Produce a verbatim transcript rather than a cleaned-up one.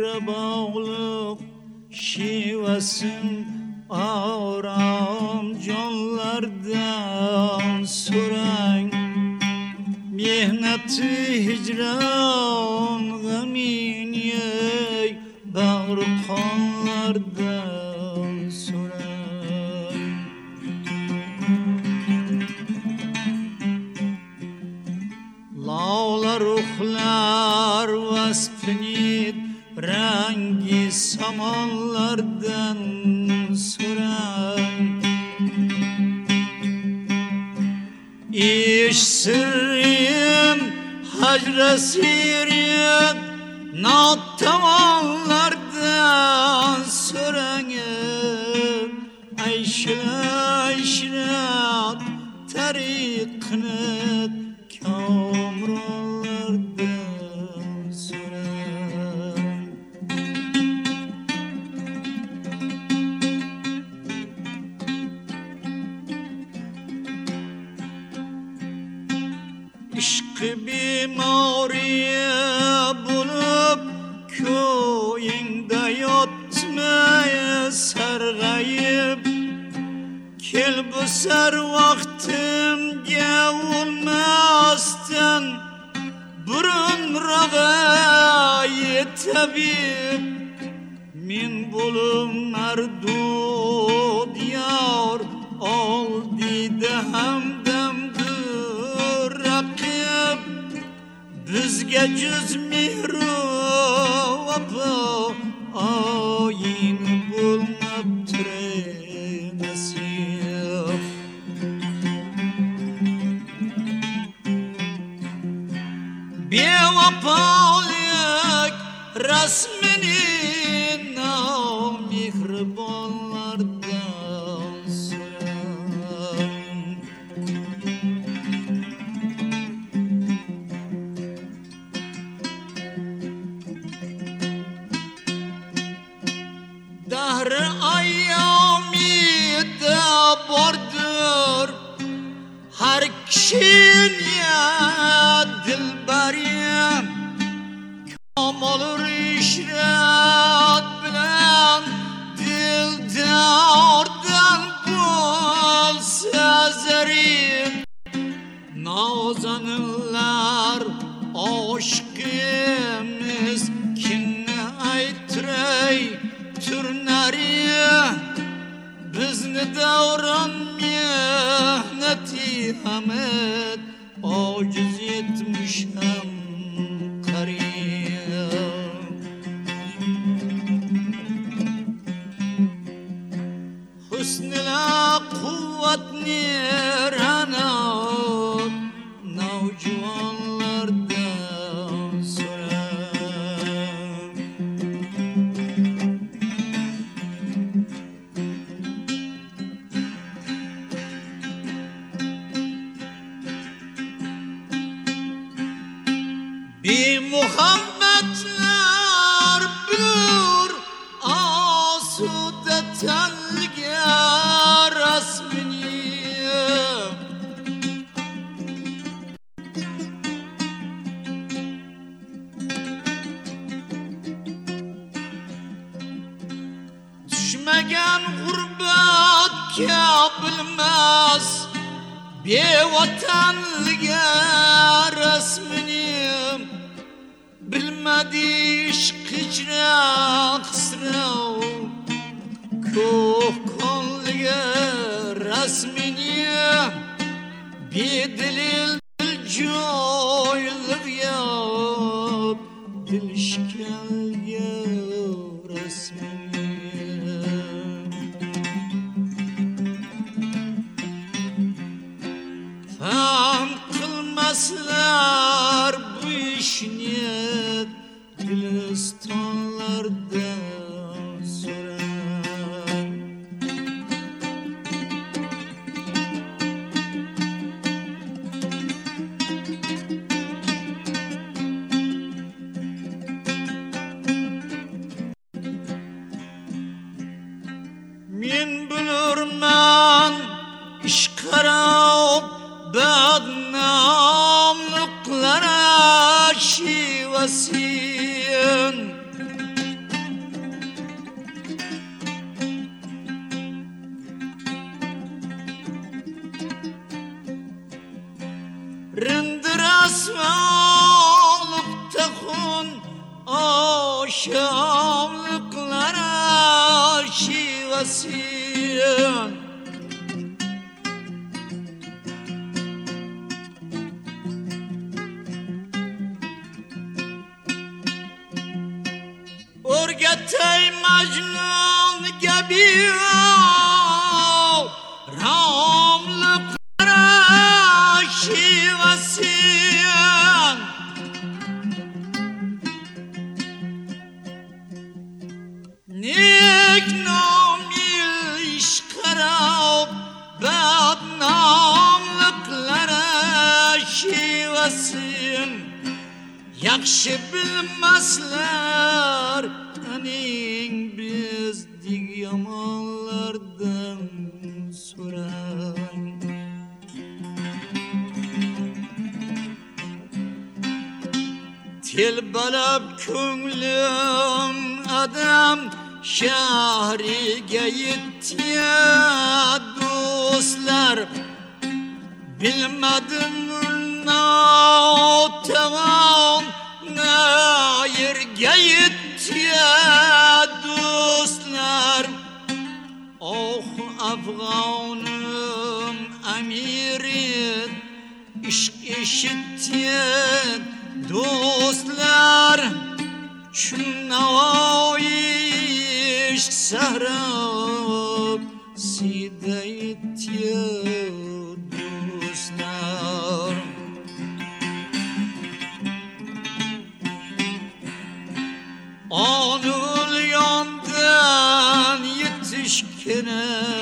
fikre bağlı şivesin aram canlardan soran mihneti hicran gamin yey bağrı kanlardan soran lağlar ruhlar vasfınit rengi samanlardan soran iş sırrın hacra sirin natamanlardan soran ayşla ayşlat tariqini kamronlardan soran ishqi bemoriye bulup ko'yingda yotmay sarg'ayib kel bu sar vaqtimga olmasdan burunroq yetabib men bo'lib mardud yor oldida hamdamdir raqib bizga juz mehru vafo oyin bo'lmabdir nasib bevafolik rasmini nomehribonlardan so'rang dahri ayyomida bordir har kishiga dilbarim kamol ishrat bilan dildordan bo'lsa zarin nozaninlar oshqimiz kimni aytiray turnari bizni davron mehnati hamid ojiz yetmish ham qariyb husnila quvvatni ranot navjuvonlardan so'rang bemuhammadlar bilur osuda tanliga rasmini tushmagan g'urbatga bilmas bevatanliga rasmini bilmadi ishq ijra qisrov ko'k qonliga rasmini bedilil joyliq yob dilishkalga rasmini fahm qilmaslar bu ishni Gülistanlardan so'rang men bilurman ish qarab badnomliqlara shivasin Rındır asmalıkta kun aşamlıklara şivasın. Urgatay Majnun gibi ramlıklara şivasın. Nek namil işkarab badnamlıklara şivasın. Yaxşı bilmezler aning bizdik yamanlardan so'rang. Telbalab ko'nglim adam shahriga yetdi do'stlar. Bilmadim notamam yerga yetdi do'stlar. Oh Afg'onim amirin ishq eshitdi do'stlar. Chun Navoiy ishq sahrab sida yetdi do'stlar. Onul yondan yetişkine